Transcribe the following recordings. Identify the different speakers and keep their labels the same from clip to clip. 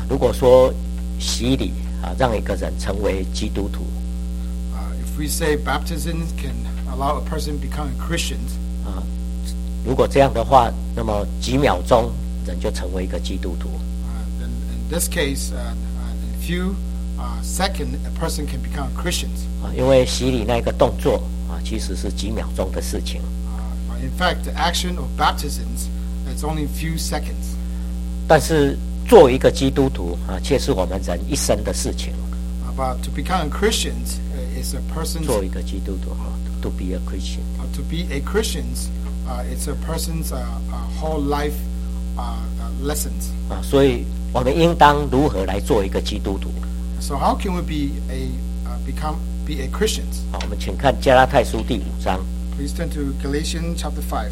Speaker 1: 如果说洗礼让一个人成为基督徒
Speaker 2: If we say baptism can allow a person to become a Christian,
Speaker 1: 如果这样的话，那么几秒钟人就成为一个基督徒。
Speaker 2: then in this case, in a few seconds, a person can become a Christian.
Speaker 1: 因为洗礼那个动作其实是几秒钟的事情。
Speaker 2: In fact, the action of baptisms is only a few seconds.
Speaker 1: 但是做一个基督徒却是我们人一生的事情。
Speaker 2: But to become a Christian is a person's.
Speaker 1: 做一个基督徒，to be a Christian.
Speaker 2: To be a Christian, it's a person's whole life lessons.
Speaker 1: 所以我们应当如何来做一个基督徒？
Speaker 2: So how can we be a Christians?
Speaker 1: 好，我们请看加拉太书第5章。
Speaker 2: Please turn to Galatians chapter 5.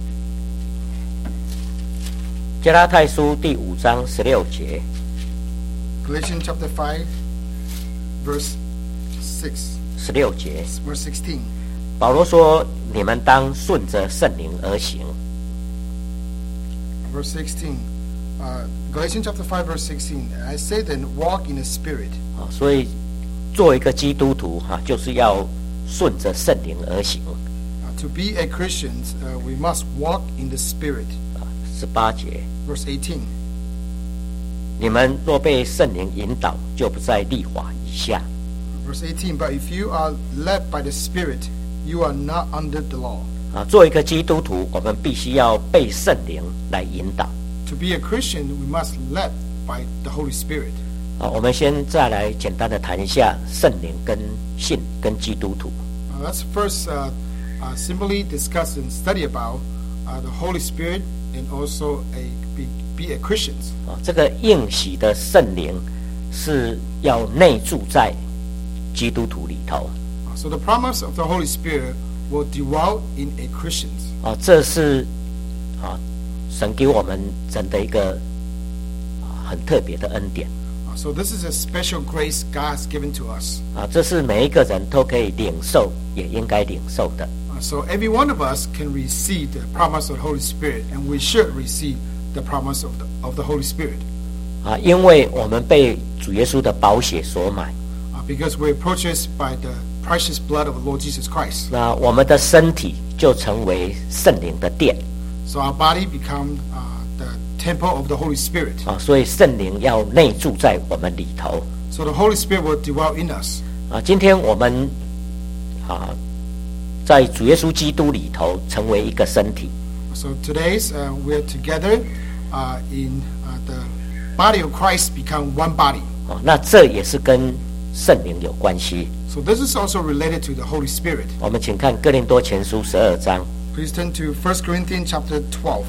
Speaker 1: 加拉太书第5章16节。
Speaker 2: Galatians chapter 5, verse 6.
Speaker 1: 16节，
Speaker 2: Verse 16.
Speaker 1: 保罗说：“你们当顺着圣灵而行。”
Speaker 2: Verse 16. Galatians chapter 5, verse 16. I say then, walk in the Spirit.
Speaker 1: 所以做一个基督徒就是要顺着圣灵而行。
Speaker 2: To be a Christian, we must walk in the Spirit.
Speaker 1: 18节，
Speaker 2: Verse 18.
Speaker 1: 你们若被圣灵引导，就不在律法以下。
Speaker 2: Verse 18. But if you are led by the Spirit, you are not under the law.
Speaker 1: 做一个基督徒，我们必须要被圣灵来引导。
Speaker 2: To be a Christian, we must led by the Holy Spirit.
Speaker 1: 我们先再来简单的谈一下圣灵跟信跟基督徒。
Speaker 2: Let's first simply discuss and study about the Holy Spirit and also be a Christians.
Speaker 1: 这个应许的圣灵是要内住在基督徒里头。
Speaker 2: So the promise of the Holy Spirit will dwell in a Christians.
Speaker 1: 这是神给我们人的一个很特别的恩典。
Speaker 2: So this is a special grace God has given to us.
Speaker 1: 这是每一个人都可以领受，也应该领受的。
Speaker 2: So every one of us can receive the promise of the Holy Spirit, and we should receive the promise of the Holy Spirit.
Speaker 1: 因为我们被主耶稣的宝血所买。
Speaker 2: Because we're purchased by the precious blood of the Lord Jesus Christ.
Speaker 1: 那我们的身体就成为圣灵的殿。
Speaker 2: So our body become the temple of the Holy Spirit.
Speaker 1: 所以圣灵要内住在我们里头。
Speaker 2: So the Holy Spirit will dwell in us.
Speaker 1: 今天我们在主耶稣基督里头成为一个身体。
Speaker 2: So today's we're together in the body of Christ become one body.
Speaker 1: 那这也是跟圣灵有关系。
Speaker 2: So this is also related to the Holy Spirit.
Speaker 1: 我们请看哥林多前书12章。
Speaker 2: Please turn to 1 Corinthians chapter 12.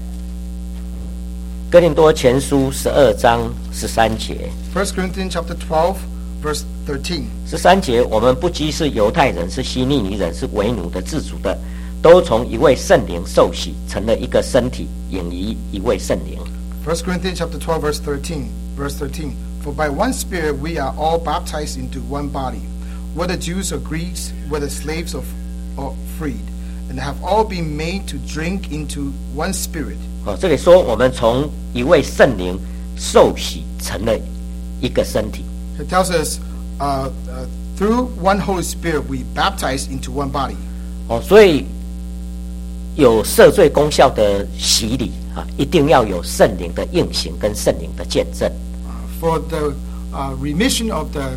Speaker 1: 哥林多前书12章13节。
Speaker 2: 1 Corinthians chapter 12, verse 13.
Speaker 1: 13节，我们不拘是犹太人，是希利尼人，是为奴的、自主的，都从一位圣灵受洗，成了一个身体，引于一位圣灵。
Speaker 2: 1 Corinthians chapter 12, verse 13. For by one Spirit we are all baptized into one body, whether Jews or Greeks, whether slaves or freed, and have all been made to drink into one Spirit.
Speaker 1: 这里说我们从一位圣灵受洗，成了一个身体。
Speaker 2: It tells us through one Holy Spirit we baptize into one body.
Speaker 1: 所以有赦罪功效的洗礼一定要有圣灵的应行跟圣灵的见证。
Speaker 2: For the remission of the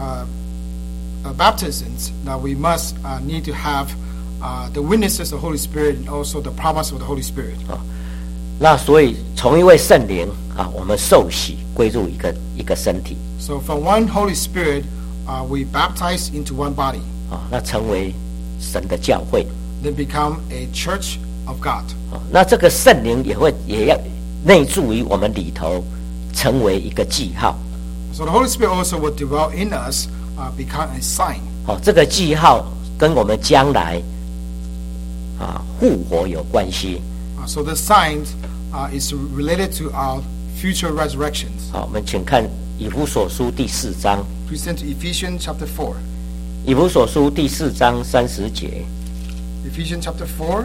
Speaker 2: baptisms, now we must need to have the witnesses of the Holy Spirit and also the promise of the Holy Spirit.
Speaker 1: 那所以从一位圣灵我们受洗归入一个身体。
Speaker 2: So from one Holy Spirit, we baptize into one body.
Speaker 1: 那成为神的教会。
Speaker 2: Then become a church of God.
Speaker 1: 那这个圣灵也要内住于我们里头，成为一个记号。
Speaker 2: So the Holy Spirit also will dwell in us, become a sign.
Speaker 1: 这个记号跟我们将来复活有关系。
Speaker 2: So the sign is related to our future resurrections.
Speaker 1: 我们请看以弗所书第4章。
Speaker 2: Please turn to Ephesians chapter 4.
Speaker 1: 以弗所书第4章30节。
Speaker 2: Ephesians chapter 4,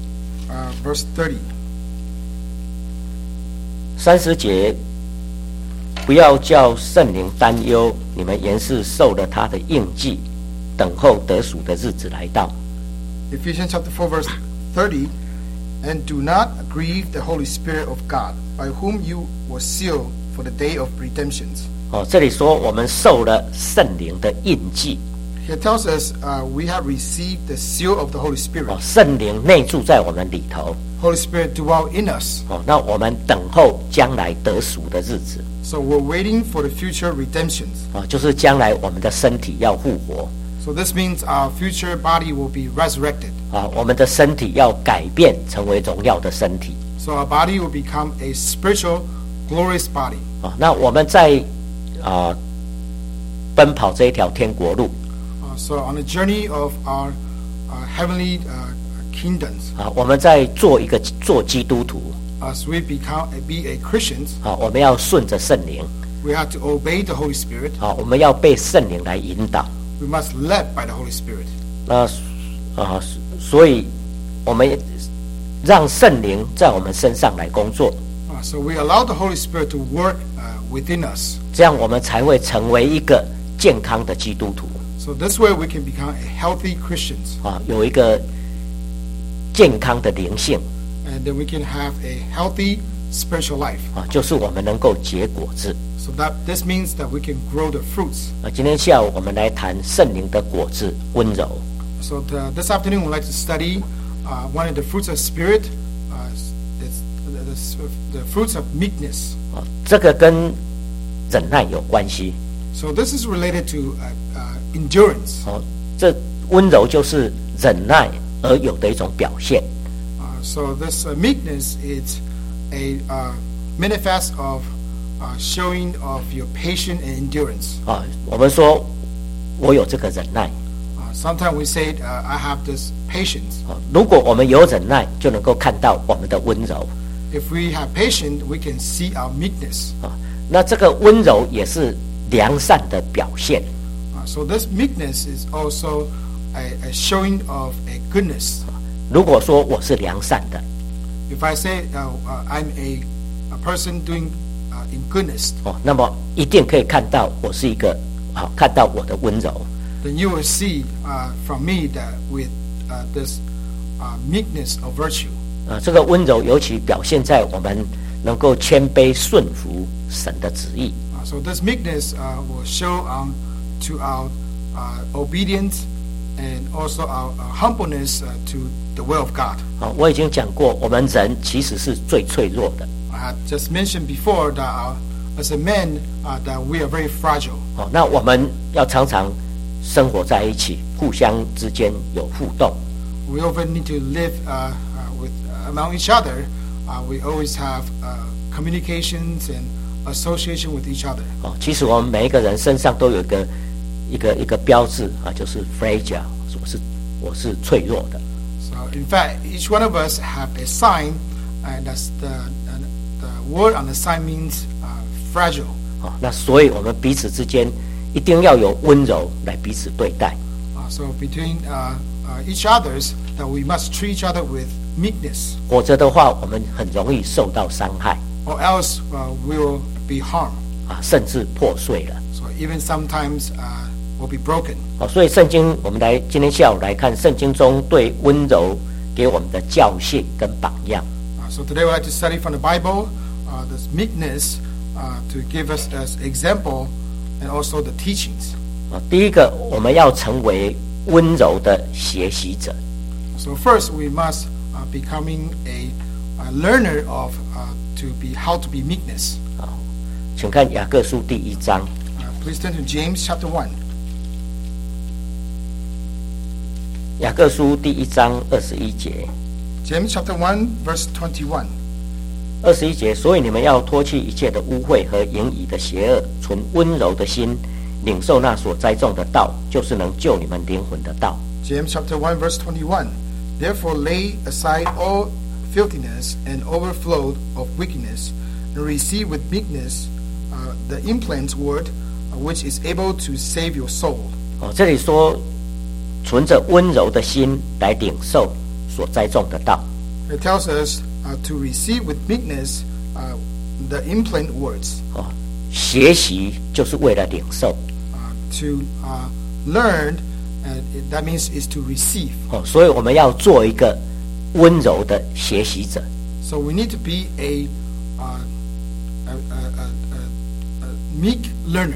Speaker 2: verse 30.
Speaker 1: 30节， 不要叫圣灵担忧，你们原是受了他的印记，等候得赎的日子来到。
Speaker 2: Ephesians chapter 4 verse 30, and do not grieve the Holy Spirit of God, by whom you were sealed for the day of redemption.
Speaker 1: 这里说我们受了圣灵的印记。
Speaker 2: He tells us we have received the seal of the Holy Spirit.
Speaker 1: 圣灵内住在我们里头。
Speaker 2: Holy Spirit dwell in us.
Speaker 1: 那我们等候将来得赎的日子。
Speaker 2: So we're waiting for the future redemptions.
Speaker 1: 就是将来我们的身体要复活。
Speaker 2: So this means our future body will be resurrected.
Speaker 1: 我们的身体要改变成为荣耀的身体。
Speaker 2: So our body will become a spiritual, glorious body.
Speaker 1: 那我们在奔跑这一条天国路。
Speaker 2: So on the journey of our heavenly kingdoms.
Speaker 1: 我们在做基督徒。
Speaker 2: As we be a Christians.
Speaker 1: 我们要顺着圣灵。
Speaker 2: We have to obey the Holy Spirit.
Speaker 1: 我们要被圣灵来引导。
Speaker 2: We must led by the Holy Spirit.
Speaker 1: 所以我们让圣灵在我们身上来工作。
Speaker 2: So we allow the Holy Spirit to work within us.
Speaker 1: 这样我们才会成为一个健康的基督徒。
Speaker 2: So this way we can become a healthy Christians.
Speaker 1: 有一个健康的灵性。
Speaker 2: And then we can have a healthy spiritual life.
Speaker 1: 就是我们能够结果子。
Speaker 2: So this means that we can grow the fruits.
Speaker 1: 今天下午我们来谈圣灵的果子温柔。
Speaker 2: So this afternoon we'd like to study one of the fruits of spirit. It's the fruits of meekness.
Speaker 1: 这个跟忍耐有关系。
Speaker 2: So this is related to endurance.
Speaker 1: 这温柔就是忍耐而有的一种表现。
Speaker 2: So this meekness is a manifest of showing of your patience and endurance.
Speaker 1: 我们说我有这个忍耐。
Speaker 2: Sometimes we say I have this patience.
Speaker 1: 如果我们有忍耐，就能够看到我们的温柔。
Speaker 2: If we have patience, we can see our meekness.
Speaker 1: 那这个温柔也是良善的表现。
Speaker 2: So this meekness is also a showing of a goodness.
Speaker 1: 如果说我是良善的，
Speaker 2: If I say I'm a person doing in goodness,
Speaker 1: 那么一定可以看到我是一个看到我的温柔。
Speaker 2: then you will see from me that with this meekness of virtue.
Speaker 1: 这个温柔尤其表现在我们能够谦卑顺服神的旨意。
Speaker 2: So this meekness will show to our obedience and also our humbleness to the will of God.
Speaker 1: 我已经讲过，我们人其实是最脆弱的。
Speaker 2: I had just mentioned before that as a man that we are very fragile.
Speaker 1: 那我们要常常生活在一起，互相之间有互动。
Speaker 2: We often need to live among each other. We always have communications and association with each other.
Speaker 1: 其实我们每一个人身上都有一个标志就是 fragile， 我是脆弱的。
Speaker 2: So in fact, each one of us have a sign, and that's the word on the sign means fragile.
Speaker 1: 那所以我们彼此之间一定要有温柔来彼此对待。
Speaker 2: So between each others, that we must treat each other with meekness.
Speaker 1: 否则的话，我们很容易受到伤害。
Speaker 2: Or else we will be harmed.
Speaker 1: 甚至破碎了。
Speaker 2: So even sometimes will be broken.
Speaker 1: 所以圣经我们今天下午来看圣经中对温柔给我们的教训跟榜样。
Speaker 2: So today we'd like to study from the Bible this meekness to give us as example and also the teachings.
Speaker 1: 第一个，我们要成为温柔的学习者。
Speaker 2: So first we must becoming a learner of how to be meekness.
Speaker 1: 请看雅各书第1章。
Speaker 2: Please turn to James chapter 1.
Speaker 1: 雅各书第1章21节。
Speaker 2: James chapter 1 verse 21.
Speaker 1: 21节，所以你们要脱去一切的污秽和淫逸的邪恶，存温柔的心，领受那所栽种的道，就是能救你们灵魂的道。
Speaker 2: James chapter 1 verse 21. Therefore lay aside all filthiness and overflow of wickedness, and receive with meekness the implant word, which is able to save your soul.
Speaker 1: 这里说，存着温柔的心来领受所栽种的道。
Speaker 2: It tells us to receive with meekness the implant words.
Speaker 1: 学习就是为了领受。
Speaker 2: To learn, that means is to receive.
Speaker 1: 所以我们要做一个温柔的学习者。
Speaker 2: So we need to be a meek learner.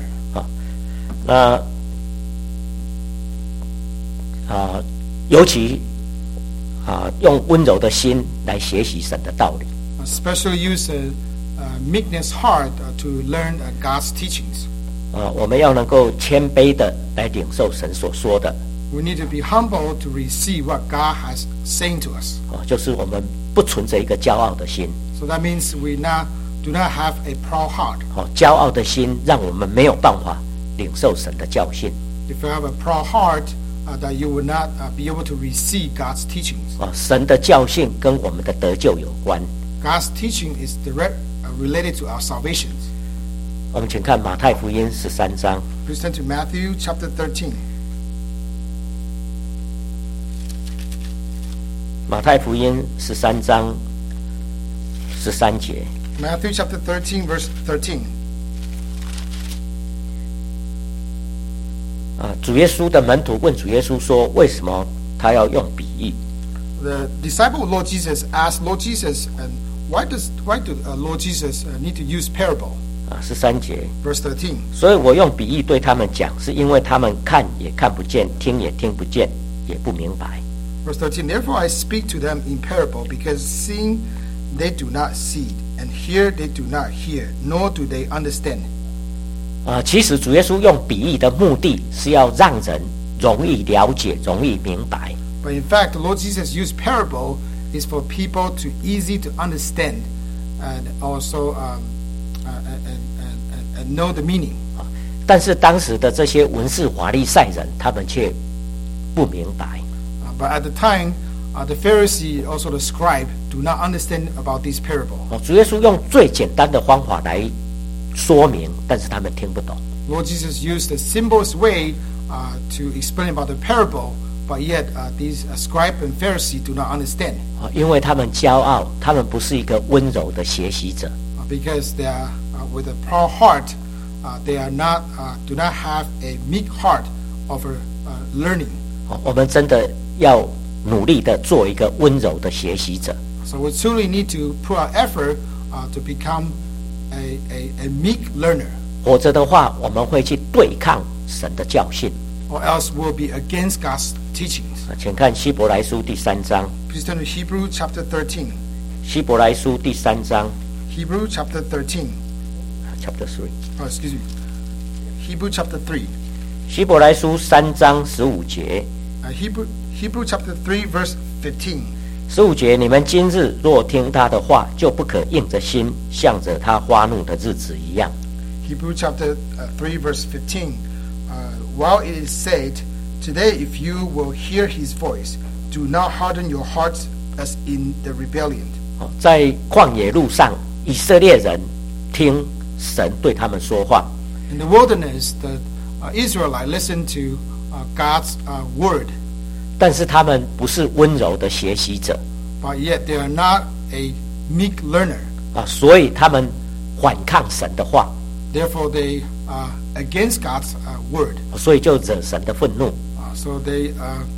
Speaker 1: 尤其用温柔的心来学习神的道理。
Speaker 2: Especially use meekness heart to learn God's teachings.
Speaker 1: 我们要能够谦卑的来领受神所说的。
Speaker 2: We need to be humble to receive what God has saying to us.
Speaker 1: 就是我们不存着一个骄傲的心。
Speaker 2: So that means we do not have a proud heart.
Speaker 1: 骄傲的心让我们没有办法领受神的教训。
Speaker 2: If you have a proud heart, that you will not be able to receive God's teachings.
Speaker 1: 神的教训跟我们的得救有关。
Speaker 2: God's teaching is direct related to our salvation.
Speaker 1: 我们请看马太福音13章。
Speaker 2: Please turn to Matthew chapter 13.
Speaker 1: 马太福音13章13节。
Speaker 2: Matthew chapter 13, verse 13.
Speaker 1: 主耶稣的门徒问主耶稣说：“为什么他要用比喻？”
Speaker 2: The disciple of Lord Jesus asked Lord Jesus, and why do Lord Jesus need to use parable?
Speaker 1: 13节。
Speaker 2: Verse 13.
Speaker 1: 所以我用比喻对他们讲，是因为他们看也看不见，听也听不见，也不明白。
Speaker 2: Verse 13. Therefore I speak to them in parable, because seeing they do not see, and hear they do not hear, nor do they understand.
Speaker 1: 其实主耶稣用比喻的目的是要让人容易了解、容易明白。
Speaker 2: But in fact, the Lord Jesus used parable is for people to easy to understand and also and know the meaning.
Speaker 1: 但是当时的这些文士法利赛人，他们却不明白。
Speaker 2: But at the time, the Pharisee also the scribe do not understand about this parable.
Speaker 1: 主耶稣用最简单的方法来说明，但是他们听不懂。
Speaker 2: Lord Jesus used the simplest way to explain about the parable, but yet these scribe and Pharisee do not understand.
Speaker 1: 因为他们骄傲，他们不是一个温柔的学习者。
Speaker 2: Because they are with a proud heart, they are not do not have a meek heart of learning.
Speaker 1: 我们真的要努力的做一个温柔的学习者。
Speaker 2: So we truly need to put our effort to become a meek learner.
Speaker 1: 否则的话，我们会去对抗神的教训。
Speaker 2: Or else we'll be against God's teachings.
Speaker 1: 请看希伯来书第3章。
Speaker 2: Please turn to Hebrew chapter 13.
Speaker 1: 希伯来书第3章。
Speaker 2: Hebrew chapter 13.
Speaker 1: Chapter 3.
Speaker 2: Oh, excuse me. Hebrew chapter 3.
Speaker 1: 希伯来书3章15节。
Speaker 2: Hebrew chapter 3 verse 15.
Speaker 1: 15节，你们今日若听他的话，就不可硬着心，向着他发怒的日子一样。
Speaker 2: Hebrew chapter 3 verse 15. While it is said, today if you will hear his voice, do not harden your hearts as in the rebellion.
Speaker 1: 在旷野路上，以色列人听神对他们说话。
Speaker 2: In the wilderness, the Israelites listened to God's word.
Speaker 1: 但是他们不是温柔的学习者。
Speaker 2: But yet they are not a meek learner.
Speaker 1: 所以他们反抗神的话。
Speaker 2: Therefore they are against God's word.
Speaker 1: 所以就惹神的愤怒。
Speaker 2: So they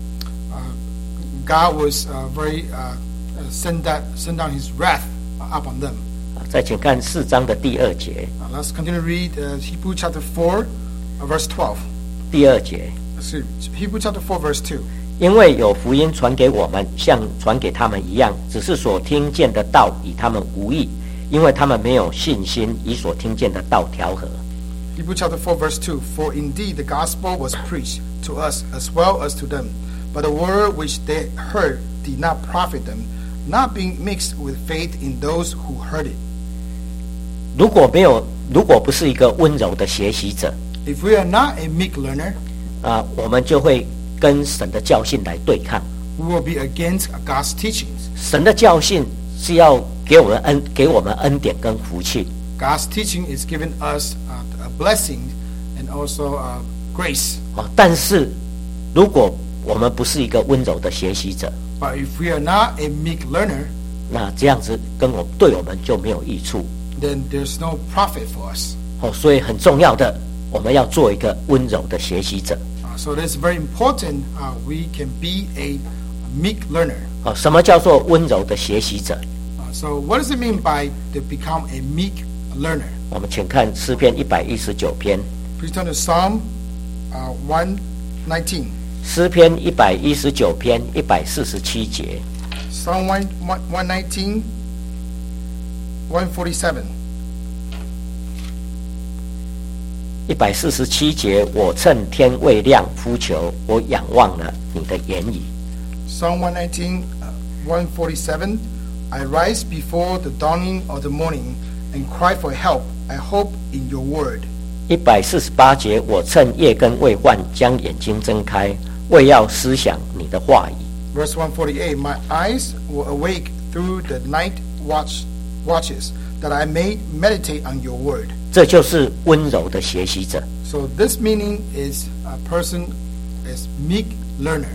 Speaker 2: God was very send down his wrath upon them.
Speaker 1: 再请看4章的第2节。
Speaker 2: Let's continue to read Hebrew chapter 4, verse 12.
Speaker 1: 第2节。
Speaker 2: Hebrew chapter 4, verse 2.
Speaker 1: 因为有福音传给我们，像传给他们一样，只是所听见的道与他们无益，因为他们没有信心与所听见的道调和。
Speaker 2: Hebrew chapter 4, verse 2. For indeed the gospel was preached to us as well as to them, but the word which they heard did not profit them, not being mixed with faith in those who heard it.
Speaker 1: 如果不是一个温柔的学习者，
Speaker 2: If we are not a meek learner,
Speaker 1: 我们就会跟神的教训来对抗。
Speaker 2: we will be against God's teachings.
Speaker 1: 神的教训是要给我们恩典跟福气。
Speaker 2: God's teaching is giving us a blessing and also grace.
Speaker 1: 但是如果我们不是一个温柔的学习者，
Speaker 2: But if we are not a meek learner,
Speaker 1: 那这样子对我们就没有益处。
Speaker 2: then there's no profit for us.
Speaker 1: 所以很重要的，我们要做一个温柔的学习者。
Speaker 2: So it is very important we can be a meek learner.
Speaker 1: 什么叫做温柔的学习者？
Speaker 2: So what does it mean by to become a meek learner?
Speaker 1: 我们请看诗篇119篇。
Speaker 2: Please turn to Psalm 119.
Speaker 1: 诗篇119篇147节。
Speaker 2: Psalm 119, 147.
Speaker 1: 147节，我趁天未亮呼求，我仰望了你的言语。
Speaker 2: Psalm 119, 147. I rise before the dawning of the morning and cry for help. I hope in your word.
Speaker 1: 148节，我趁夜更未换，将眼睛睁开，为要思想你的话语。
Speaker 2: Verse 148. My eyes were awake through the night watches, that I may meditate on your word.
Speaker 1: 这就是温柔的学习者。
Speaker 2: So this meaning is a person is meek learner.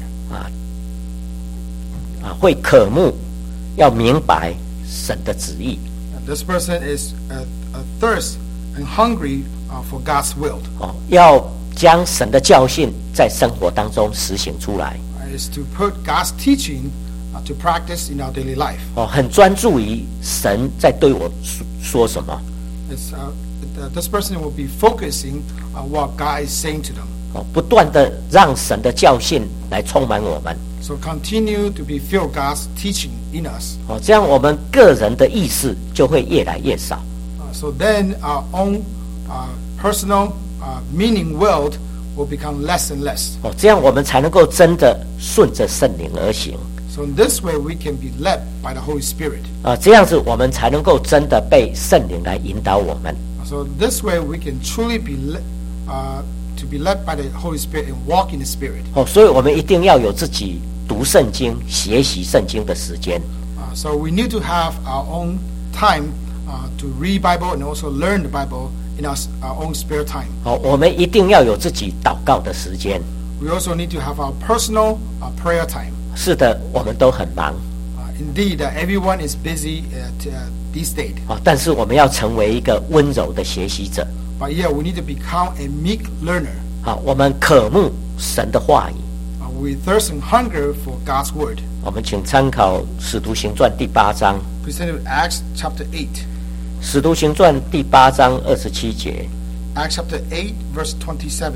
Speaker 1: 会渴慕，要明白神的旨意。
Speaker 2: This person is thirst and hungry for God's will.
Speaker 1: 要将神的教训在生活当中实行出来。
Speaker 2: Is to put God's teaching to practice in our daily life.
Speaker 1: 很专注于神在对我说什么。
Speaker 2: This person will be focusing on what God is saying to them.
Speaker 1: 不断的让神的教训来充满我们。
Speaker 2: So continue to be filled God's teaching in us.
Speaker 1: 这样我们个人的意识就会越来越少。
Speaker 2: So then our own personal meaning world will become less and less.
Speaker 1: 这样我们才能够真的顺着圣灵而行。
Speaker 2: So in this way we can be led by the Holy Spirit.
Speaker 1: 这样子我们才能够真的被圣灵来引导我们。
Speaker 2: So this way we can truly be to be led by the Holy Spirit and walk in the Spirit.
Speaker 1: 所以我们一定要有自己读圣经、学习圣经的时间。
Speaker 2: So we need to have our own time to read Bible and also learn the Bible in our own spare time.
Speaker 1: 我们一定要有自己祷告的时间。
Speaker 2: We also need to have our personal prayer time.
Speaker 1: 是的，我们都很忙。
Speaker 2: Indeed, everyone is busy these days.
Speaker 1: 但是我们要成为一个温柔的学习者。
Speaker 2: But yeah, we need to become a meek learner.
Speaker 1: 我们渴慕神的话语。
Speaker 2: We thirst and hunger for God's word.
Speaker 1: 我们请参考《使徒行传》第8章。
Speaker 2: Please turn to Acts chapter 8.
Speaker 1: 《使徒行传》第8章27节。
Speaker 2: Acts chapter 8, verse 27.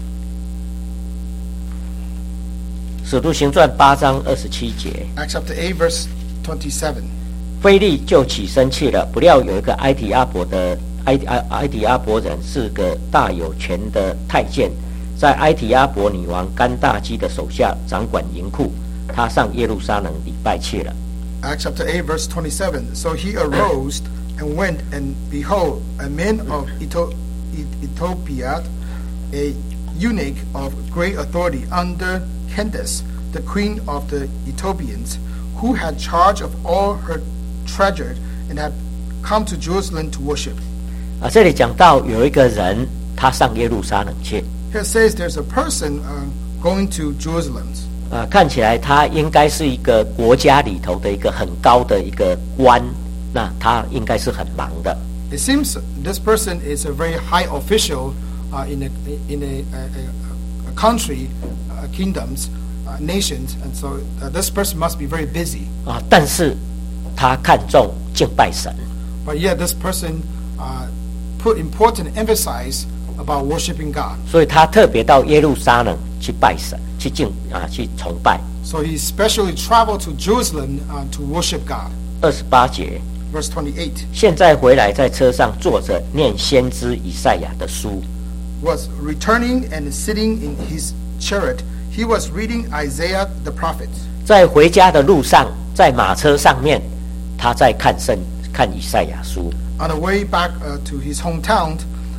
Speaker 1: 使徒行传8章27节。
Speaker 2: Acts chapter 8, verse 27.
Speaker 1: 腓利就起身去了，不料有一个埃提阿伯人是个大有权的太监，在埃提阿伯女王甘大基的手下掌管银库，他上耶路撒冷礼拜去了。
Speaker 2: Acts chapter 8, verse 27. So he arose and went, and behold, a man of Ethiopia, a eunuch of great authority under Candace, the queen of the Ethiopians, who had charge of all her treasure and had come to Jerusalem to worship.
Speaker 1: 这里讲到有一个人，他上耶路撒冷去。
Speaker 2: Here it says there's a person going to Jerusalem.
Speaker 1: 看起来他应该是一个国家里头的一个很高的一个官，那他应该是很忙的。
Speaker 2: It seems this person is a very high official in a country, kingdoms, nations, and so this person must be very busy.
Speaker 1: 但是他看重敬拜神。
Speaker 2: But yet this person put important emphasis about worshiping God.
Speaker 1: 所以他特别到耶路撒冷去拜神，去崇拜。
Speaker 2: So he specially traveled to Jerusalem to worship God.
Speaker 1: 28节。
Speaker 2: Verse 28.
Speaker 1: 现在回来，在车上坐着念先知以赛亚的书。
Speaker 2: Was returning and sitting in his chariot, he was reading Isaiah the prophet.
Speaker 1: 在回家的路上，在马车上面，他在看以赛亚书。
Speaker 2: On the way back to his hometown,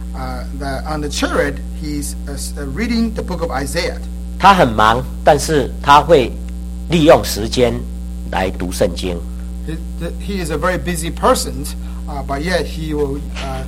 Speaker 2: on the chariot, he's reading the book of Isaiah.
Speaker 1: 他很忙，但是他会利用时间来读圣经。
Speaker 2: He is a very busy person, but yet he will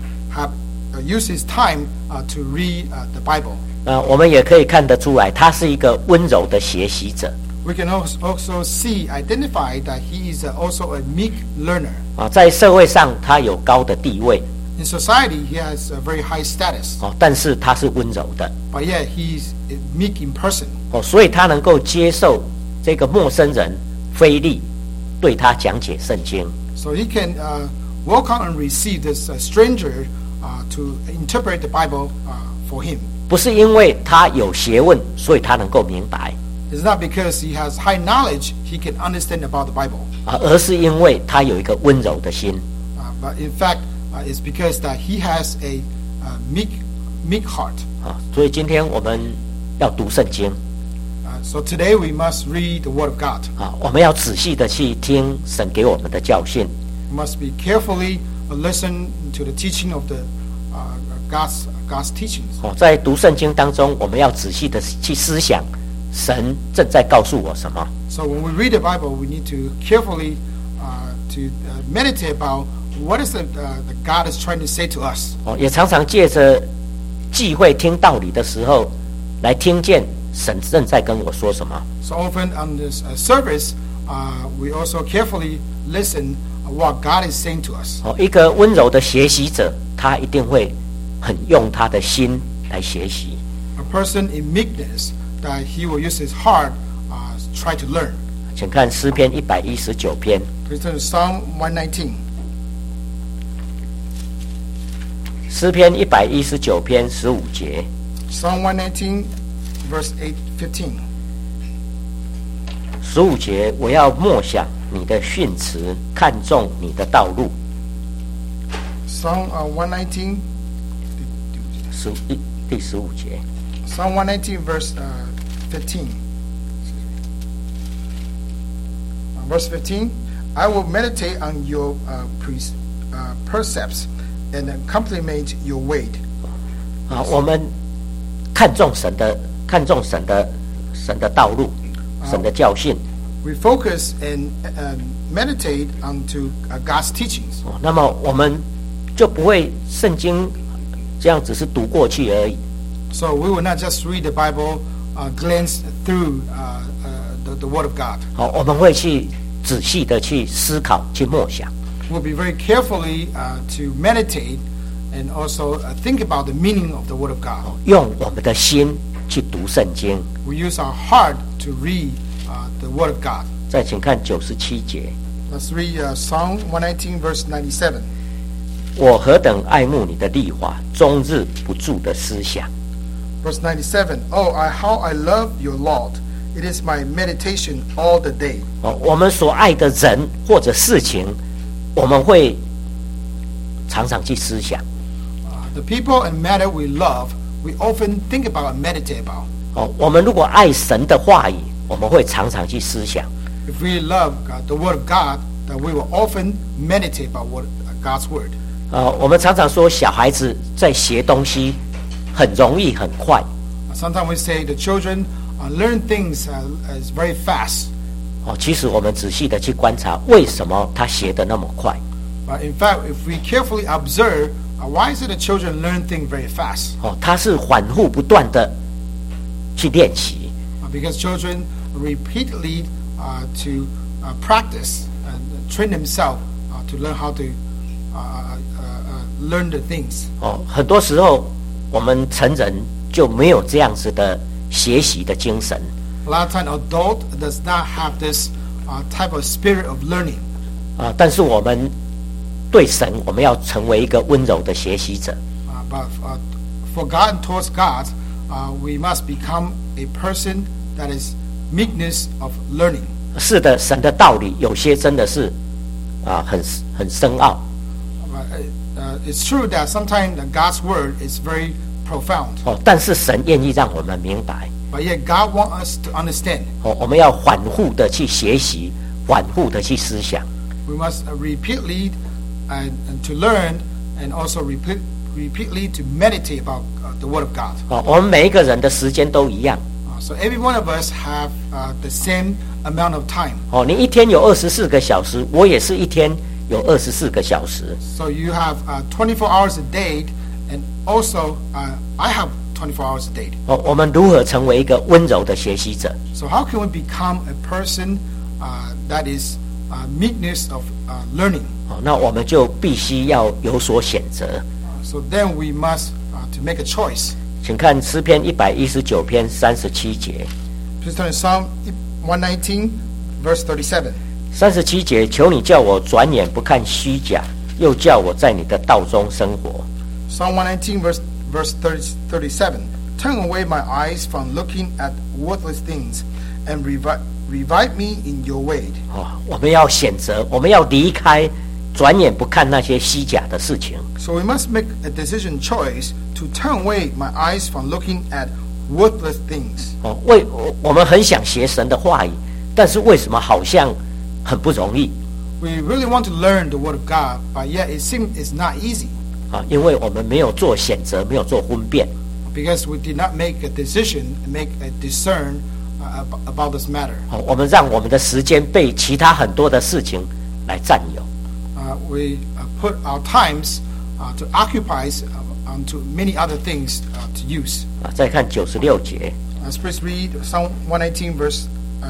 Speaker 2: use his time to read the Bible.
Speaker 1: 我们也可以看得出来，他是一个温柔的学习者。
Speaker 2: We can also identify that he is also a meek learner.
Speaker 1: 在社会上他有高的地位。
Speaker 2: In society, he has a very high status,
Speaker 1: 但是他是温柔的
Speaker 2: but yet he's meek in person.
Speaker 1: 所以他能够接受这个陌生人菲利对他讲解圣经。
Speaker 2: So he can welcome and receive this stranger to interpret the Bible for him.
Speaker 1: 不是因为他有学问，所以他能够明白，
Speaker 2: It's not because he has high knowledge he can understand about the Bible,
Speaker 1: 而是因为他有一个温柔的心。
Speaker 2: but in fact, it's because that he has a meek heart.
Speaker 1: 所以今天我们要读圣经
Speaker 2: So today we must read the Word of God.
Speaker 1: 我们要仔细的去听神给我们的教训。
Speaker 2: We must be carefully listen to the teaching of the God's teachings.
Speaker 1: 在读圣经当中，我们要仔细的去思想神正在告诉我什么。
Speaker 2: So when we read the Bible, we need to carefully meditate about what is the God is trying to say to us.
Speaker 1: 也常常借着聚会听道理的时候，来听见神正在跟我说什么。
Speaker 2: So often on this service, we also carefully listen what God is saying to us.
Speaker 1: 一个温柔的学习者，他一定会很用他的心来学习。
Speaker 2: A person in meekness, that he will use his heart try to learn.
Speaker 1: 请看诗篇119篇，
Speaker 2: Please turn to Psalm 119.
Speaker 1: 诗篇119篇15节。
Speaker 2: Psalm 119, verse 15.
Speaker 1: 15节，我要默想你的训词，看重你的道路。
Speaker 2: Psalm 119,
Speaker 1: 第15节。
Speaker 2: Psalm 119, verse 15. Verse 15, I will meditate on your precepts and contemplate your way.
Speaker 1: 我们看重神的道路，神的教训。
Speaker 2: We focus and meditate onto God's teachings.
Speaker 1: 那么我们就不会圣经这样只是读过去而已。
Speaker 2: So we will not just read the Bible, glance through the Word of God.
Speaker 1: 我们会去仔细的去思考，去默想。
Speaker 2: We'll be very carefully to meditate and also think about the meaning of the Word of God.
Speaker 1: 用我们的心去读圣经。
Speaker 2: We use our heart to read the Word of God.
Speaker 1: 再请看97节，
Speaker 2: Let's read Psalm 119, verse 97.
Speaker 1: 我何等爱慕你的律法，终日不住的思想。
Speaker 2: Verse 97, Oh, how I love your Lord. It is my meditation all the day.
Speaker 1: 我们所爱的人或者事情，我们会常常去思想。
Speaker 2: The people and matter we love, we often think about and meditate about.
Speaker 1: 我们如果爱神的话语，我们会常常去思想。
Speaker 2: If we love the Word of God, then we will often meditate about God's Word.
Speaker 1: 我们常常说小孩子在学东西很容易很快。
Speaker 2: Sometimes we say the children learn things is very fast.
Speaker 1: 其实我们仔细的去观察，为什么他学得那么快？
Speaker 2: But in fact, if we carefully observe, why is it the children learn things very fast?
Speaker 1: 他是反复不断的去练习。
Speaker 2: Because children repeatedly to practice and train themselves to learn how to learn the things.
Speaker 1: 很多时候我们成人就没有这样子的学习的精神。
Speaker 2: A lot of times, adult does not have this type of spirit of learning.
Speaker 1: 但是我们对神，我们要成为一个温柔的学习者。
Speaker 2: But for God and towards God, we must become a person that is meekness of learning.
Speaker 1: 是的，神的道理有些真的是很深奥。
Speaker 2: It's true that sometimes God's word is very profound.
Speaker 1: 但是神愿意让我们明白。
Speaker 2: But yet God wants us to understand.
Speaker 1: 我们要反复的去学习，反复的去思想。
Speaker 2: We must repeatedly and to learn, and also repeatedly to meditate about the Word of God.
Speaker 1: 我们每一个人的时间都一样。
Speaker 2: So every one of us have the same amount of time.
Speaker 1: 你一天有24个小时，我也是一天有24个小时。
Speaker 2: So you have 24 hours a day, and also I have 24 hours a day.
Speaker 1: 我们如何成为一个温柔的学习者？
Speaker 2: So how can we become a person that is meekness of learning.
Speaker 1: 那我们就必须要有所选择。
Speaker 2: So then we must to make a choice.
Speaker 1: 请看诗篇119篇37节。
Speaker 2: Please turn to Psalm 119, verse 37.
Speaker 1: 37节，求你叫我转眼不看虚假，又叫我在你的道中生活。
Speaker 2: Psalm 119, verse 37. Turn away my eyes from looking at worthless things, and revive me in your way.
Speaker 1: 我们要选择，我们要离开，转眼不看那些虚假的事情。
Speaker 2: So we must make a decision choice to turn away my eyes from looking at worthless things.
Speaker 1: 我们很想学神的话语，但是为什么好像很不容易？
Speaker 2: We really want to learn the Word of God, but yet it seems it's not easy.
Speaker 1: 因为我们没有做选择，没有做分辨。
Speaker 2: Because we did not make a decision, make a discern about this matter.
Speaker 1: 我们让我们的时间被其他很多的事情来占有。
Speaker 2: We put our times to occupy onto many other things to use.
Speaker 1: 再看96节。
Speaker 2: Let's please read Psalm 119, verse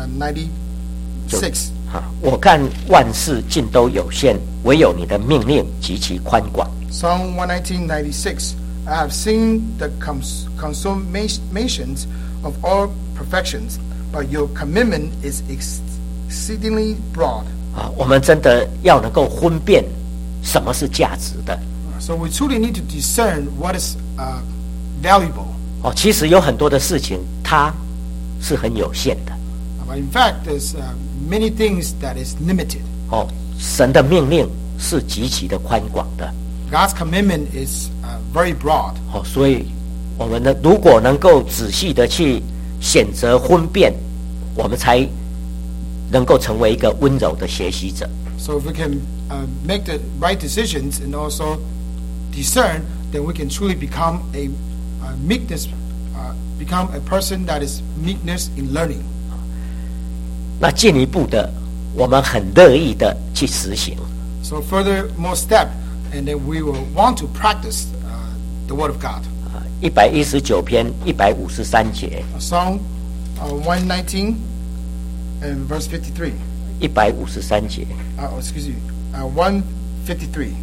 Speaker 2: 96.
Speaker 1: 我看万事尽都有限，唯有你的命令极其宽广。
Speaker 2: Psalm 119:96. I have seen the consummations of all perfections, but your commitment is exceedingly broad.
Speaker 1: 我们真的要能够分辨什么是价值的。
Speaker 2: So we truly need to discern what is valuable.
Speaker 1: 其实有很多的事情它是很有限的。
Speaker 2: But in fact, there's many things that is limited.
Speaker 1: 神的命令是极其的宽广的。
Speaker 2: God's commitment is very broad.
Speaker 1: 所以我们呢，如果能够仔细的去选择分辨，我们才能够成为一个温柔的学习者。
Speaker 2: So if we can make the right decisions and also discern, then we can truly become a meekness, become a person that is meekness in learning.
Speaker 1: 那进一步的，我们很乐意的去实行。
Speaker 2: So furthermore step, and then we will want to practice the Word of God.
Speaker 1: 119篇153节。
Speaker 2: Psalm 119 and verse 53.
Speaker 1: 153节。
Speaker 2: Excuse me, 153.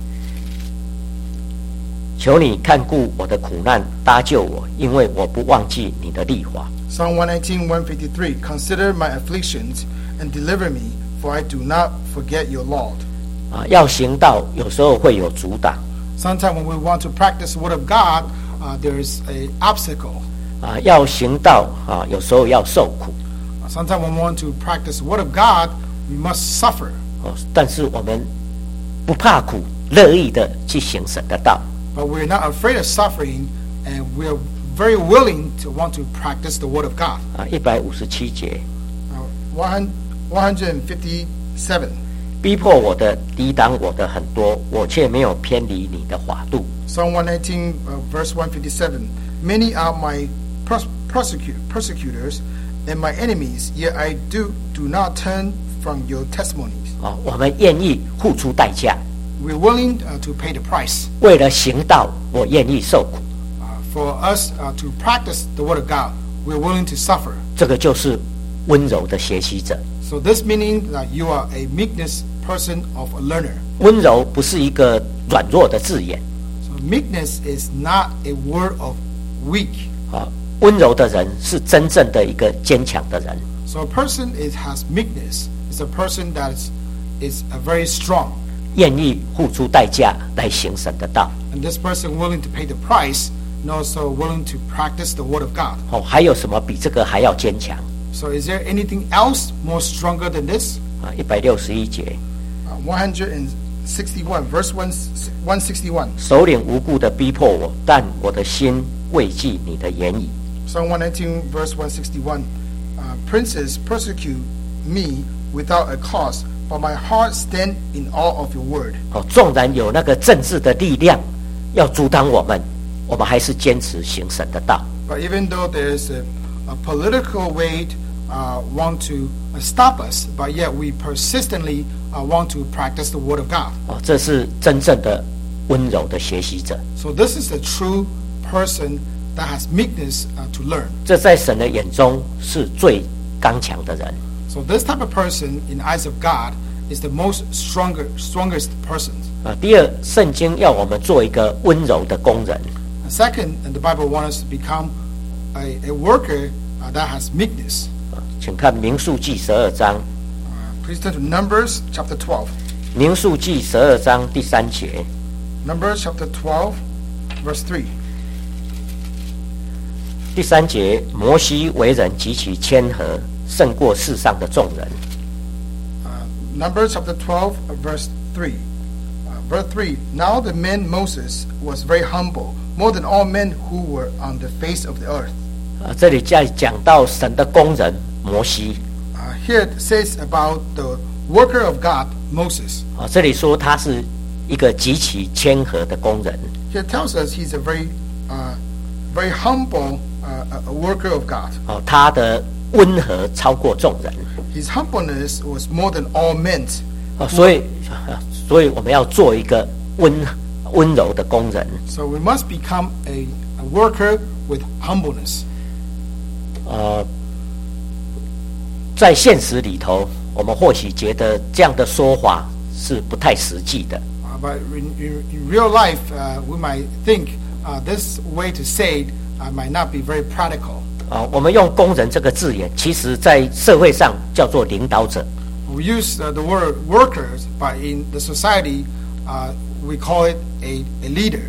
Speaker 1: 求你看顾我的苦难，搭救我，因为我不忘记你的律法。
Speaker 2: Psalm 119:153. Consider my afflictions and deliver me, for I do not forget your law.
Speaker 1: 要行道，有时候会有阻挡。
Speaker 2: Sometimes when we want to practice the Word of God, there is an obstacle.
Speaker 1: 要行道有时候要受苦。
Speaker 2: Sometimes when we want to practice the Word of God, we must suffer.
Speaker 1: 但是我们不怕苦，乐意的去行神的道。
Speaker 2: But we're not afraid of suffering, and we're very willing to want to practice the Word of God.
Speaker 1: 157节。
Speaker 2: 157.
Speaker 1: 逼迫我的、抵挡我的很多，我却没有偏离你的法度。
Speaker 2: Psalm 119, verse 157. Many are my persecutors and my enemies, yet I do not turn from your testimonies.
Speaker 1: 我们愿意付出代价。
Speaker 2: We're willing to pay the price.
Speaker 1: 为了行道，我愿意受苦。
Speaker 2: For us to practice the Word of God, we're willing to suffer.
Speaker 1: 这个就是温柔的学习者。
Speaker 2: So this meaning that you are a meekness person of a learner.
Speaker 1: 温柔不是一个软弱的字眼。
Speaker 2: So meekness is not a word of weak.
Speaker 1: 温柔的人是真正的一个坚强的人。
Speaker 2: So a person has meekness is a person that is a very strong.
Speaker 1: 愿意付出代价来行神的道。
Speaker 2: And this person willing to pay the price and also willing to practice the Word of God.
Speaker 1: 还有什么比这个还要坚强？
Speaker 2: So is there anything else more stronger than this?
Speaker 1: 161节。
Speaker 2: 161, verse 161.
Speaker 1: 首领无故的逼迫我，但我的心畏惧你的言语。
Speaker 2: Psalm 119, verse 161. Princes persecute me without a cause, but my heart stand in awe of your word.
Speaker 1: 纵然有那个政治的力量要阻挡我们，我们还是坚持行神的道。
Speaker 2: But even though there is a political weight want to stop us, but yet we persistently want to practice the Word of God.
Speaker 1: 这是真正的温柔的学习者。
Speaker 2: So this is the true person that has meekness to learn.
Speaker 1: 这在神的眼中是最刚强的人。
Speaker 2: So this type of person in the eyes of God is the most strongest person.
Speaker 1: 第二，圣经要我们做一个温柔的工人。
Speaker 2: Second, the Bible wants us to become a worker that has meekness.
Speaker 1: 请看民数记12章。
Speaker 2: Please turn to Numbers chapter 12.
Speaker 1: 民数记12章第3节。
Speaker 2: Numbers chapter 12, verse 3.
Speaker 1: 第3节，摩西为人极其谦和，胜过世上的众人。
Speaker 2: Numbers chapter 12, verse 3. Verse 3. Now the man Moses was very humble, more than all men who were on the face of the earth.
Speaker 1: 这里在讲到神的工人摩西。
Speaker 2: Here it says about the worker of God, Moses.
Speaker 1: 这里说他是一个极其谦和的工人。
Speaker 2: Here it tells us he's a very humble worker of God.
Speaker 1: 他的温和超过众人。
Speaker 2: His humbleness was more than all men.
Speaker 1: 所以我们要做一个温柔的工人。
Speaker 2: So we must become a worker with humbleness.
Speaker 1: 在现实里头，我们或许觉得这样的说法是不太实际的。
Speaker 2: But in real life, we might think this way to say it might not be very practical.
Speaker 1: 我们用工人这个字眼，其实在社会上叫做领导者。
Speaker 2: We use the word workers, but in the society, we call it a leader.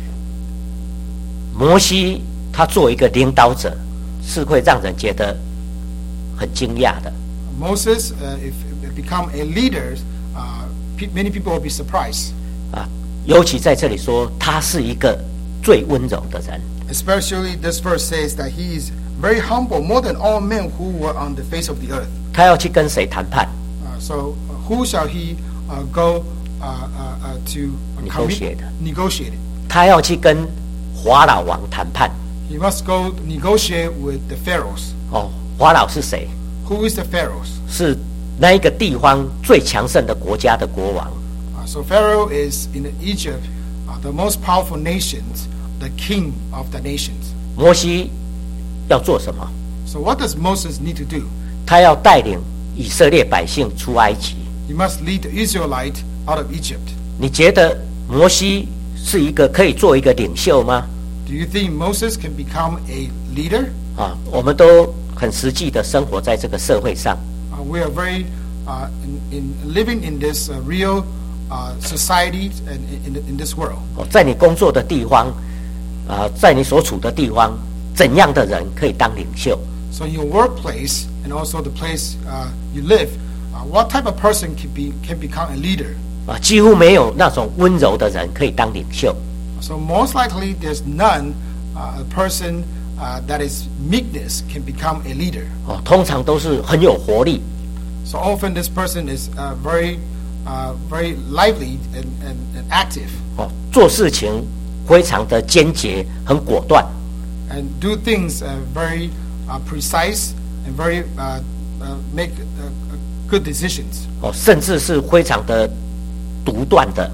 Speaker 1: 摩西他作为一个领导者，是会让人觉得很惊讶的。
Speaker 2: Moses, if become a leader, many people will be surprised.
Speaker 1: 尤其在这里说，他是一个最温柔的人。
Speaker 2: Especially this verse says that he is very humble, more than all men who were on the face of the earth.
Speaker 1: 他要去跟谁谈判？
Speaker 2: So who shall he go to negotiate?
Speaker 1: 他要去跟法老王谈判。
Speaker 2: He must go negotiate with the pharaohs.
Speaker 1: 法老是谁？
Speaker 2: Who is the pharaohs?
Speaker 1: 是那一个地方最强盛的国家的国王。
Speaker 2: So Pharaoh is in Egypt, the most powerful nations, the king of the nations.
Speaker 1: 摩西要做什么？
Speaker 2: So what does Moses need to do?
Speaker 1: 他要带领以色列百姓出埃及。
Speaker 2: He must lead the Israelite out of Egypt.
Speaker 1: 你觉得摩西是一个可以做一个领袖吗？
Speaker 2: Do you think Moses can become a leader?
Speaker 1: 我们都很实际的生活在这个社会上。
Speaker 2: We are very in living in this real society and in this world.
Speaker 1: 在你工作的地方，在你所处的地方，怎样的人可以当领袖？
Speaker 2: So in your workplace and also the place you live, what type of person can become a leader?
Speaker 1: 几乎没有那种温柔的人可以当领袖。
Speaker 2: So most likely there's none a person that is meekness can become a leader.
Speaker 1: 通常都是很有活力。
Speaker 2: So often this person is very lively and active.
Speaker 1: 做事情非常的坚决，很果断。
Speaker 2: And do things very precise and very make good decisions.
Speaker 1: 甚至是非常的独断的，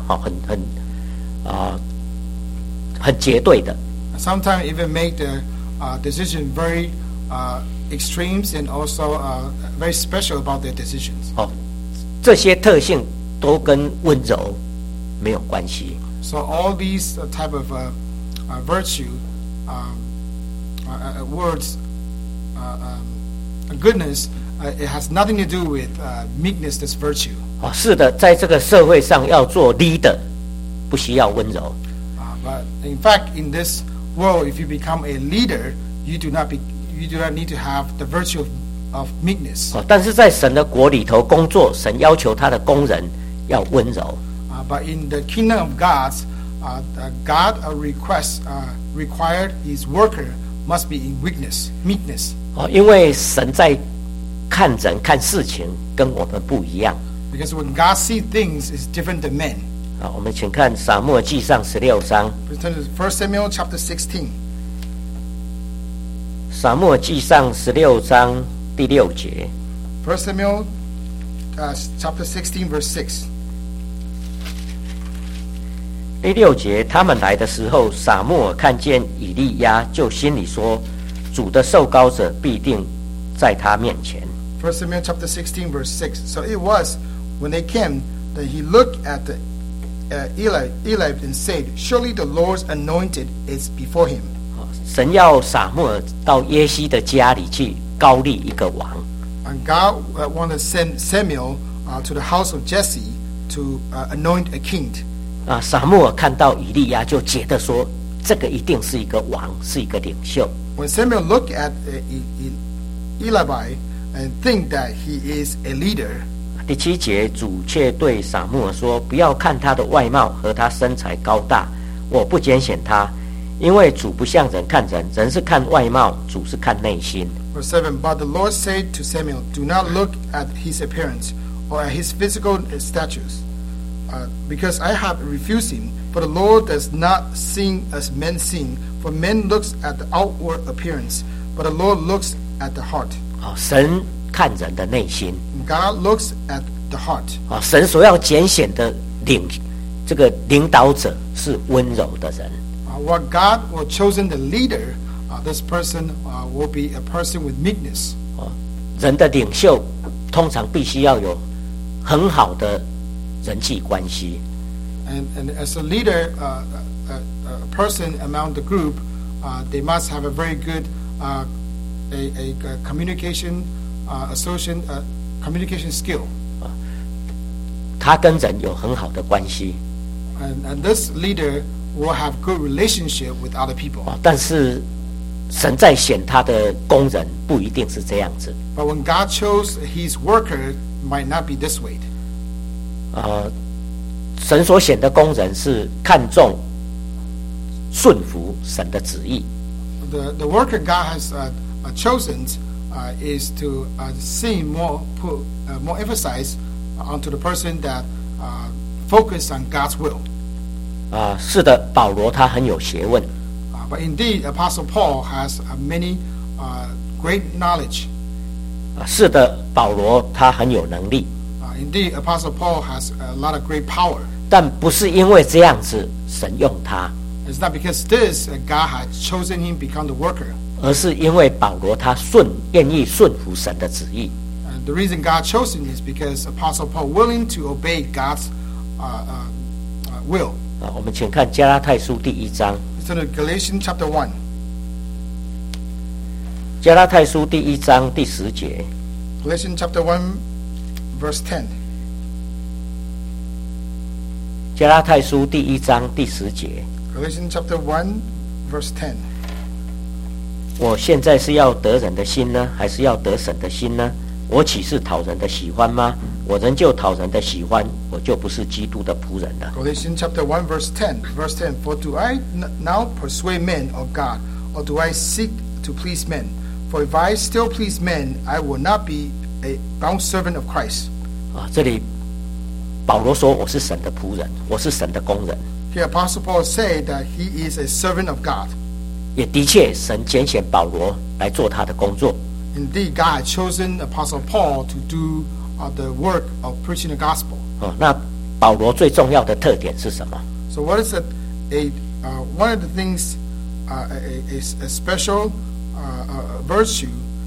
Speaker 1: 很绝对的。
Speaker 2: Sometimes even make the decision very extremes and also very special about their decisions.
Speaker 1: 这些特性都跟温柔没有关系。
Speaker 2: So all these type of virtue, words, goodness, it has nothing to do with meekness, this virtue.
Speaker 1: 是的，在这个社会上要做 leader， 不需要温柔。
Speaker 2: But in fact, in this world, if you become a leader, you do not need to have the virtue of meekness.
Speaker 1: 但是在神的国里头工作，神要求他的工人要温柔。
Speaker 2: But in the kingdom of God required his worker must be in meekness.
Speaker 1: 因为神在看人看事情跟我们不一样。
Speaker 2: Because when God sees things, it's different than men.
Speaker 1: 我们请看撒母耳记上16章。
Speaker 2: Please turn to 1 Samuel chapter 16.
Speaker 1: 撒母耳记上16章第6节。
Speaker 2: 1 Samuel chapter 16 verse 6.
Speaker 1: 第6节，他们来的时候，撒母耳看见以利亚，就心里说：主的受膏者必定在他面前。
Speaker 2: 1 Samuel chapter 16 verse 6. So it was When they came, then he looked at Eliab and said, Surely the Lord's anointed is before him.
Speaker 1: 神要撒母耳到耶西的家里去高立一个王。
Speaker 2: And God wanted to send Samuel to the house of Jesse to anoint a king.
Speaker 1: 撒母耳看到以利亚就觉得说，这个一定是一个王，是一个领袖。
Speaker 2: When Samuel looked at Eliab and think that he is a leader.
Speaker 1: 第7节，主却对撒母耳说：“不要看他的外貌和他身材高大，我不拣选他，因为主不像人看人，人是看外貌，主是看内心。”
Speaker 2: Verse 7, But the Lord said to Samuel, Do not look at his appearance or at his physical statures, because I have refused him. For the Lord does not see as men see, for men looks at the outward appearance, but the Lord looks at the heart.
Speaker 1: 神看人的内心。
Speaker 2: God looks at the heart.
Speaker 1: 神所要拣选的这个领导者是温柔的人。
Speaker 2: What God will chosen the leader, this person will be a person with meekness.
Speaker 1: 人的领袖通常必须要有很好的人际关系。
Speaker 2: And as a leader, a person among the group, they must have a very good communication, communication skill.
Speaker 1: 他跟人有很好的关系。
Speaker 2: And this leader will have good relationship with other people.
Speaker 1: 但是神在选他的工人不一定是这样子。
Speaker 2: But when God chose his worker, might not be this way.
Speaker 1: 神所选的工人是看重顺服神的旨意。
Speaker 2: The worker God has chosen is to see put more emphasis onto the person that focus on God's will.
Speaker 1: 是的，保罗他很有学问。
Speaker 2: But indeed, Apostle Paul has many great knowledge.
Speaker 1: 是的，保罗他很有能力。
Speaker 2: Indeed, Apostle Paul has a lot of great power.
Speaker 1: 但不是因为这样子神用他，
Speaker 2: It's not because this God has chosen him become the worker.
Speaker 1: 而是因为保罗他愿意顺服神的旨意。
Speaker 2: And the reason God chose him is because Apostle Paul willing to obey God's will.
Speaker 1: 我们请看加拉太书第1章。
Speaker 2: It's in Galatians chapter 1.
Speaker 1: 加拉太书第1章第10节。
Speaker 2: Galatians chapter 1, verse 10.
Speaker 1: 加拉太书第1章第10节。
Speaker 2: Galatians chapter 1, verse 10.
Speaker 1: 我现在是要得人的心呢，还是要得神的心呢？我岂是讨人的喜欢吗？我仍旧讨人的喜欢，我就不是基督的仆人了。
Speaker 2: Galatians chapter 1, verse 10. Verse 10. For do I now persuade men of God, or do I seek to please men? For if I still please men, I will not be a bound servant of Christ.
Speaker 1: 这里保罗说我是神的仆人，我是神的工人。
Speaker 2: Here Apostle Paul said that he is a servant of God.
Speaker 1: 也的确，神拣选保罗来做他的工作。
Speaker 2: Indeed, God had chosen Apostle Paul to do the work of preaching the gospel.
Speaker 1: 那保罗最重要的特点是什么？
Speaker 2: So what is one of the things, a special virtue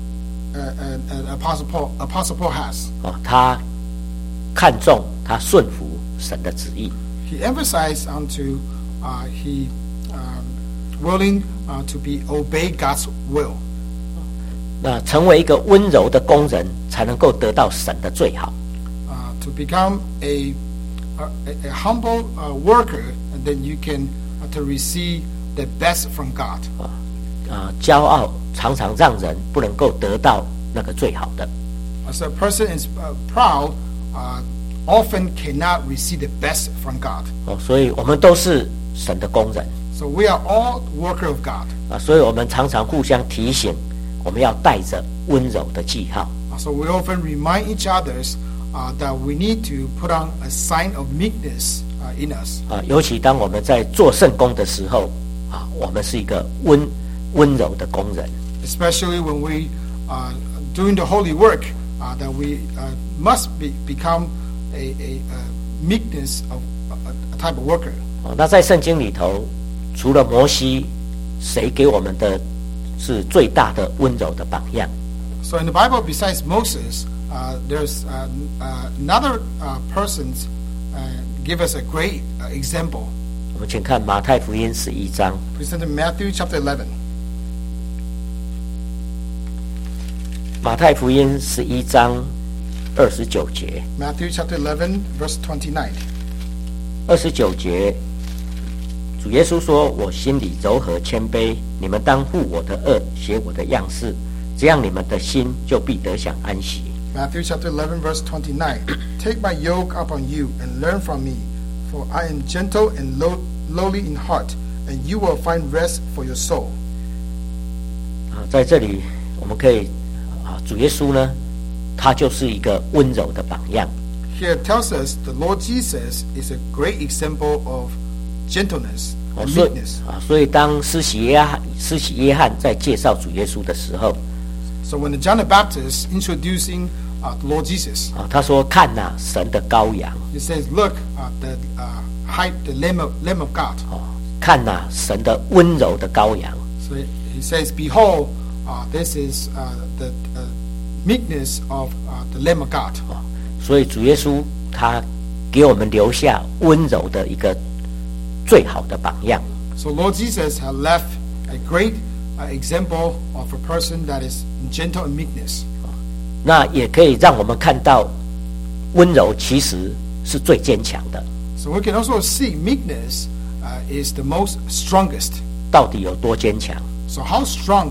Speaker 2: Apostle Paul has?
Speaker 1: 他看重他顺服神的旨意。
Speaker 2: He emphasized onto he willing to obey God's will.
Speaker 1: 那成为一个温柔的工人，才能够得到神的最好。
Speaker 2: To become a humble worker, and then you can to receive the best from God.
Speaker 1: 骄傲常常让人不能够得到那个最好的。
Speaker 2: As a person is proud, often cannot receive the best from God.
Speaker 1: 所以我们都是神的工人。
Speaker 2: So we are all worker of God.
Speaker 1: 所以我们常常互相提醒，我们要带着温柔的记号。
Speaker 2: So we often remind each others that we need to put on a sign of meekness in us.
Speaker 1: 尤其当我们在做圣工的时候，我们是一个温柔的工人。
Speaker 2: Especially when we doing the holy work, that we must become a meekness of a type of worker.
Speaker 1: 那在圣经里头，除了摩西，谁给我们的是最大的温柔的榜样？
Speaker 2: So in the Bible, besides Moses, there's another persons give us a great example.
Speaker 1: 我们请看马太福音11章。
Speaker 2: Present in Matthew chapter 11.
Speaker 1: 马太福音11章29节。
Speaker 2: Matthew chapter 11, verse 29.
Speaker 1: 29节，主耶稣说：“我心里柔和谦卑，你们当负我的恶，学我的样式，这样你们的心就必得享安息。”
Speaker 2: Matthew chapter 11, verse 29. Take my yoke upon you and learn from me, for I am gentle and lowly in heart, and you will find rest for your soul.
Speaker 1: 在这里我们可以主耶稣呢，他就是一个温柔的榜样。
Speaker 2: Here it tells us the Lord Jesus is a great example of gentleness and
Speaker 1: 所以
Speaker 2: meekness.
Speaker 1: 所以当施洗约翰在介绍主耶稣的时候，
Speaker 2: So when John the Baptist introducing the Lord Jesus,
Speaker 1: 他说：“看呐、神的羔羊，
Speaker 2: he says, "Look, the Lamb of God."
Speaker 1: 看呐、神的温柔的羔羊。”
Speaker 2: So he says, "Behold, this is the meekness of the Lamb of God."
Speaker 1: 所以主耶稣他给我们留下温柔的一个最好的榜样。
Speaker 2: So Lord Jesus has left a great example of a person that is gentle and meekness.
Speaker 1: 那也可以让我们看到，温柔其实是最坚强的。
Speaker 2: So we can also see meekness is the most strongest.
Speaker 1: 到底有多坚强？
Speaker 2: So how strong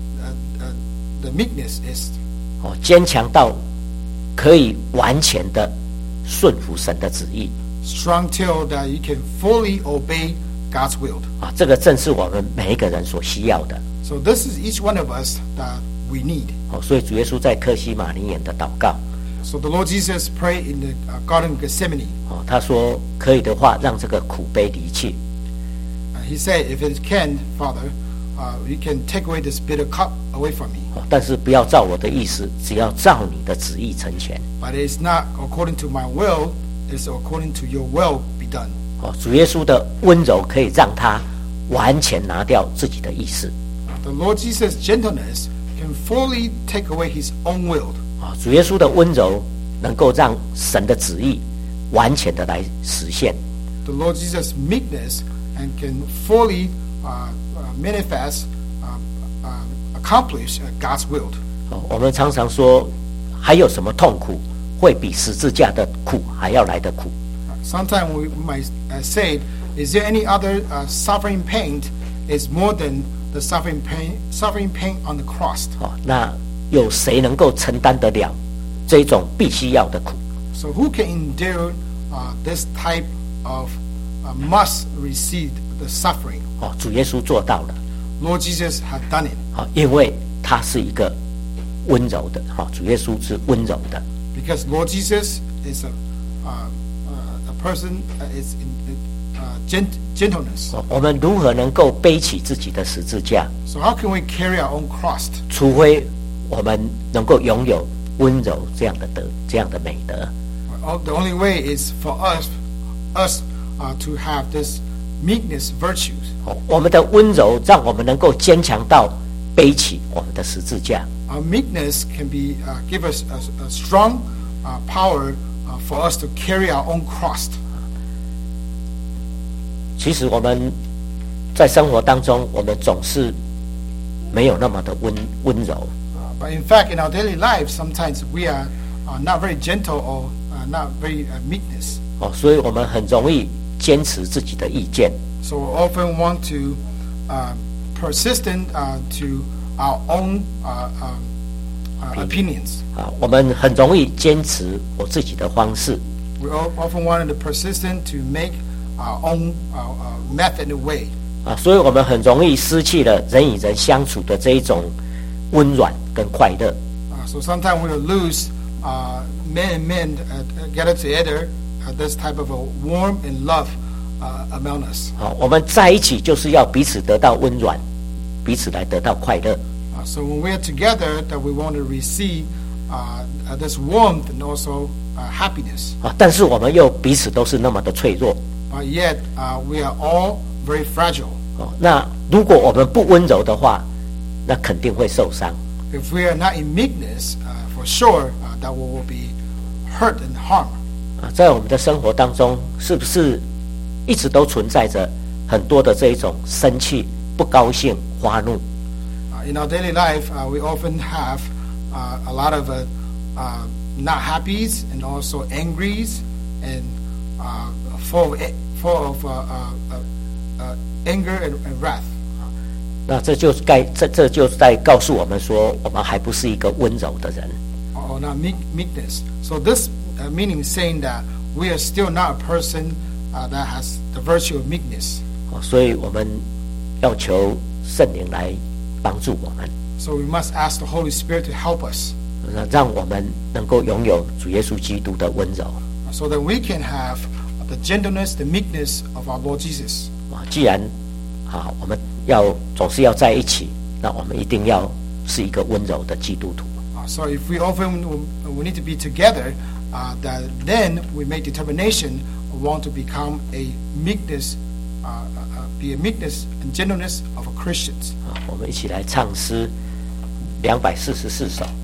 Speaker 2: the meekness is?
Speaker 1: 坚强到可以完全的顺服神的旨意。
Speaker 2: Strong till that you can fully obey God's will.
Speaker 1: 这个正是我们每一个人所需要的。
Speaker 2: So this is each one of us that we need.
Speaker 1: 所以主耶稣在客西马尼园的祷告，
Speaker 2: So the Lord Jesus prayed in the Garden of Gethsemane.
Speaker 1: 他说：“可以的话，让这个苦杯离去。”
Speaker 2: He said, "If it can, Father, you can take away this bitter cup away from me.
Speaker 1: 但是不要照我的意思，只要照你的旨意成全。
Speaker 2: But it's not according to my will, it's according to your will be done."
Speaker 1: 主耶稣的温柔可以让他完全拿掉自己的意思。
Speaker 2: The Lord Jesus' gentleness can fully take away his own will.
Speaker 1: 主耶稣的温柔能够让神的旨意完全的来实现。
Speaker 2: The Lord Jesus' meekness and can fully manifest, accomplish God's will.
Speaker 1: 我们常常说，还有什么痛苦会比十字架的苦还要来得苦？
Speaker 2: Sometimes we might say, "Is there any other suffering pain is more than the suffering pain on the cross?"
Speaker 1: 那有谁能够承担得了这种必须要的苦？
Speaker 2: So who can endure this type of must receive the suffering?
Speaker 1: 主耶稣做到了。
Speaker 2: Lord Jesus had done it.
Speaker 1: 因为他是一个温柔的，主耶稣是温柔的。
Speaker 2: Because Lord Jesus is a person is in gentleness.
Speaker 1: 我们如何能够背起自己的十字架？
Speaker 2: So how can we carry our own cross?
Speaker 1: 除非我们能够拥有温柔这样的美德。
Speaker 2: The only way is for us to have this meekness virtues.
Speaker 1: 我们的温柔让我们能够坚强到背起我们的十字架。
Speaker 2: Our meekness can be give us a strong power for us to carry our own cross.
Speaker 1: 其实我们在生活当中，我们总是没有那么的温柔。
Speaker 2: But in fact, in our daily lives, sometimes we are not very gentle or not very meekness.
Speaker 1: 所以我们很容易坚持自己的意见。
Speaker 2: So we often want to persistent to our own opinions.
Speaker 1: 我们很容易坚持我自己的方式。
Speaker 2: We often want to persistent to make our own method and way.
Speaker 1: 所以我们很容易失去了人与人相处的这一种温暖跟快乐。
Speaker 2: So sometimes we will lose men and men gather together this type of a warm and love among us.
Speaker 1: 我们在一起就是要彼此得到温暖，彼此来得到快乐。
Speaker 2: So when we are together, that we want to receive this warmth and also happiness.
Speaker 1: 但是我们又彼此都是那么的脆弱。
Speaker 2: But yet we are all very fragile.
Speaker 1: 那如果我们不温柔的话，那肯定会受伤。
Speaker 2: If we are not in meekness, for for sure that we will be hurt and harmed.
Speaker 1: 在我们的生活当中，是不是一直都存在着很多的这一种生气、不高兴、发怒？
Speaker 2: In our daily life, we often have a lot of not happies and also angries and full of anger and wrath.
Speaker 1: 那这就在告诉我们说，我们还不是一个温柔的人。
Speaker 2: Or not meekness. So this meaning is saying that we are still not a person that has the virtue of meekness.
Speaker 1: 所以我们要求圣灵来帮助我们，
Speaker 2: So we must ask the Holy Spirit to help us,
Speaker 1: 让我们能够拥有主耶稣基督的温柔。
Speaker 2: so that we can have the gentleness, the meekness of our Lord Jesus.
Speaker 1: 既然我们总是要在一起，那我们一定要是一个温柔的基督徒。
Speaker 2: So if we need to be together, that then we make determination want to become a meekness, be a meekness and gentleness of a Christians.
Speaker 1: 我们一起来唱诗244首。